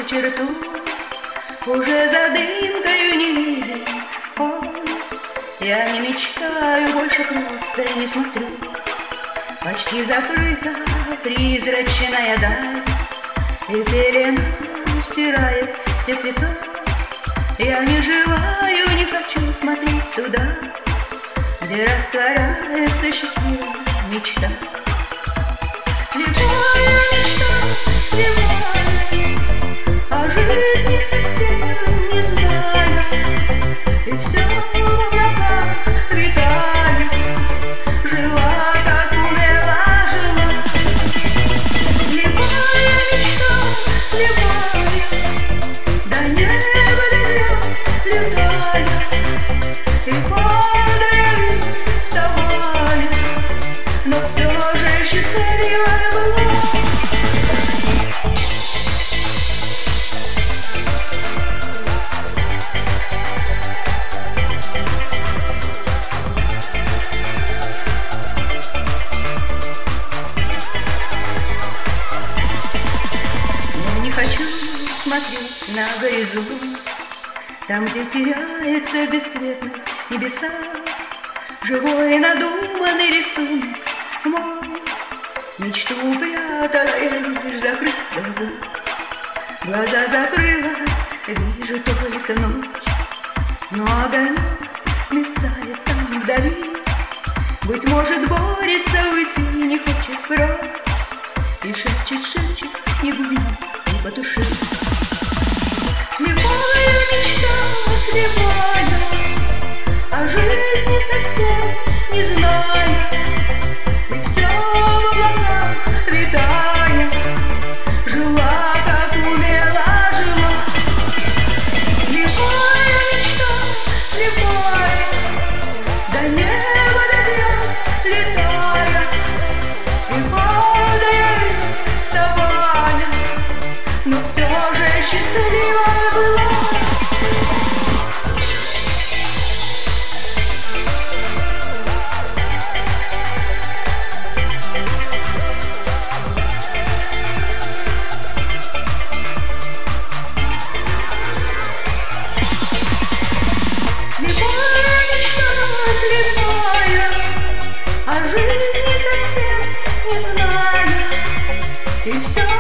черту уже за дымкою не виден он. Я не мечтаю больше, просто не смотрю. Почти закрыта призрачная даль, и пелена стирает все цвета. Я не желаю, не хочу смотреть туда, где растворяется счастливая мечта. Слепая мечта, слепая, о жизни совсем не зная, и все в облаках витая, жила, как умела, жила. Слепая мечта, слепая, до неба, до звезд летая, и падая, вставая, но все же счастливая была. Я не хочу смотреть на горизонт, там, где теряется в бесцветных небесах живой надуманный рисунок мой. Мечту прятала я, лишь закрыв глаза. Глаза закрыла, вижу только ночь, но огонек мерцает там вдали. Быть может, борется уйти, не хочет прочь, и шепчет, шепчет, не губи, не потуши. Слепая мечта, слепая, о жизни совсем не зная, и все в облаках витая, жила, как умела, жила. Слепая мечта, слепая, до неба, до звезд летая, и падая, и вставая, но все же счастливая была. Слепая мечта, слепая, о жизни совсем не зная, и все